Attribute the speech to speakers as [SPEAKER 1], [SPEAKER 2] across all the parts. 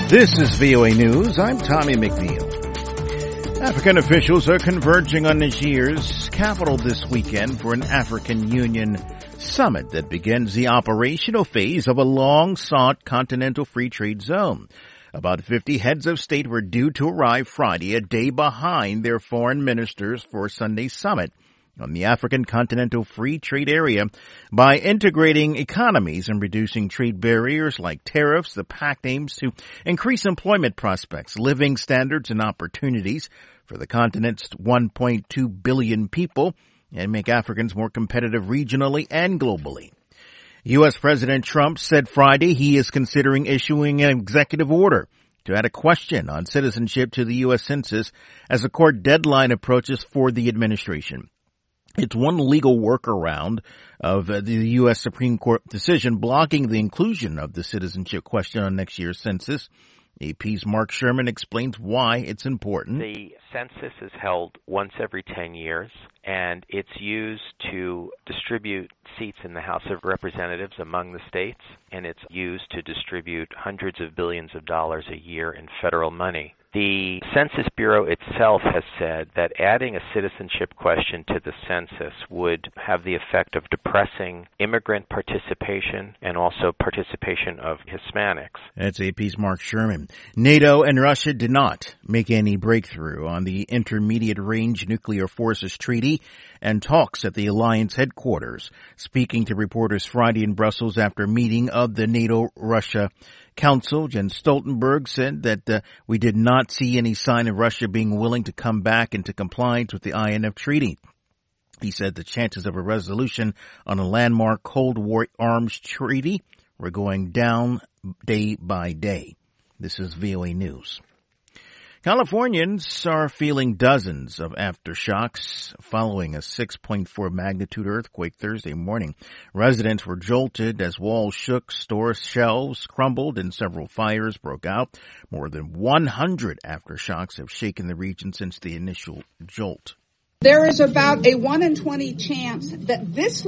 [SPEAKER 1] This is VOA News. I'm Tommy McNeil. African officials are converging on Niger's capital this weekend for an African Union summit that begins the operational phase of a long-sought continental free trade zone. About 50 heads of state were due to arrive Friday, a day behind their foreign ministers for Sunday's summit on the African Continental Free Trade Area. By integrating economies and reducing trade barriers like tariffs, the pact aims to increase employment prospects, living standards, and opportunities for the continent's 1.2 billion people and make Africans more competitive regionally and globally. U.S. President Trump said Friday he is considering issuing an executive order to add a question on citizenship to the U.S. Census as a court deadline approaches for the administration. It's one legal workaround of the U.S. Supreme Court decision blocking the inclusion of the citizenship question on next year's census. AP's Mark Sherman explains why it's important.
[SPEAKER 2] The census is held once every 10 years, and it's used to distribute seats in the House of Representatives among the states, and it's used to distribute hundreds of billions of dollars a year in federal money. The Census Bureau itself has said that adding a citizenship question to the census would have the effect of depressing immigrant participation and also participation of Hispanics.
[SPEAKER 1] That's AP's Mark Sherman. NATO and Russia did not make any breakthrough on the Intermediate Range Nuclear Forces Treaty and talks at the alliance headquarters. Speaking to reporters Friday in Brussels after a meeting of the NATO-Russia Council, Jens Stoltenberg said that we did not see any sign of Russia being willing to come back into compliance with the INF treaty. He said the chances of a resolution on a landmark Cold War arms treaty were going down day by day. This is VOA News. Californians are feeling dozens of aftershocks following a 6.4 magnitude earthquake Thursday morning. Residents were jolted as walls shook, store shelves crumbled, and several fires broke out. More than 100 aftershocks have shaken the region since the initial jolt.
[SPEAKER 3] There is about a 1 in 20 chance that this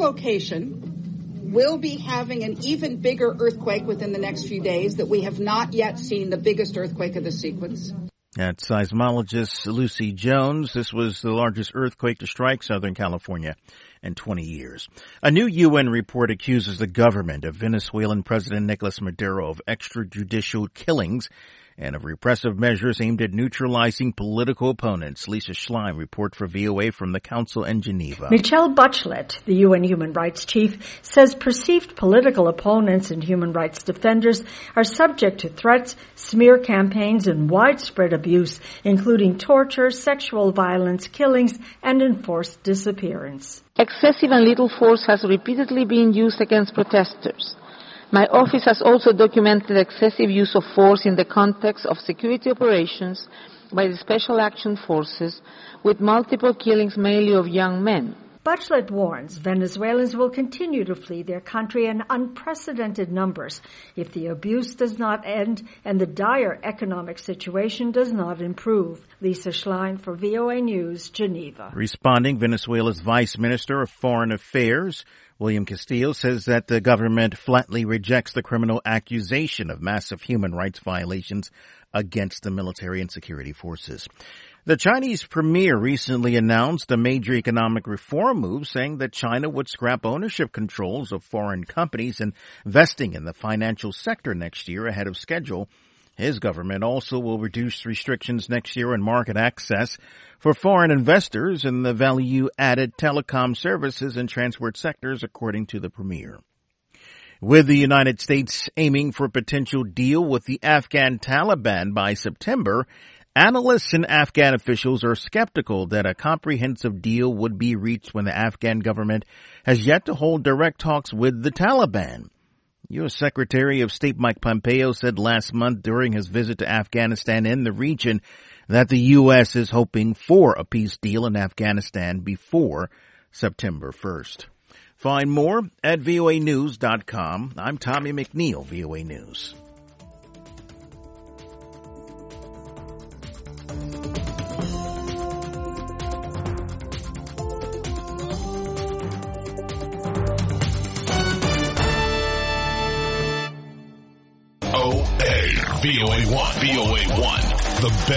[SPEAKER 3] location will be having an even bigger earthquake within the next few days, that we have not yet seen the biggest earthquake of the sequence.
[SPEAKER 1] At seismologist Lucy Jones, this was the largest earthquake to strike Southern California in 20 years. A new UN report accuses the government of Venezuelan President Nicolas Maduro of extrajudicial killings and of repressive measures aimed at neutralizing political opponents. Lisa Schlein report for VOA from the Council in Geneva.
[SPEAKER 4] Michelle Bachelet, the UN human rights chief, says perceived political opponents and human rights defenders are subject to threats, smear campaigns, and widespread abuse, including torture, sexual violence, killings, and enforced disappearance.
[SPEAKER 5] Excessive and lethal force has repeatedly been used against protesters. My office has also documented excessive use of force in the context of security operations by the Special Action Forces, with multiple killings mainly of young men.
[SPEAKER 4] Bachelet warns Venezuelans will continue to flee their country in unprecedented numbers if the abuse does not end and the dire economic situation does not improve. Lisa Schlein for VOA News, Geneva.
[SPEAKER 1] Responding, Venezuela's Vice Minister of Foreign Affairs, William Castillo, says that the government flatly rejects the criminal accusation of massive human rights violations against the military and security forces. The Chinese premier recently announced a major economic reform move, saying that China would scrap ownership controls of foreign companies investing in the financial sector next year ahead of schedule. His government also will reduce restrictions next year on market access for foreign investors in the value-added telecom services and transport sectors, according to the premier. With the United States aiming for a potential deal with the Afghan Taliban by September, analysts and Afghan officials are skeptical that a comprehensive deal would be reached when the Afghan government has yet to hold direct talks with the Taliban. U.S. Secretary of State Mike Pompeo said last month during his visit to Afghanistan and the region that the U.S. is hoping for a peace deal in Afghanistan before September 1st. Find more at voanews.com. I'm Tommy McNeil, VOA News.
[SPEAKER 6] VOA1. VOA1. The best.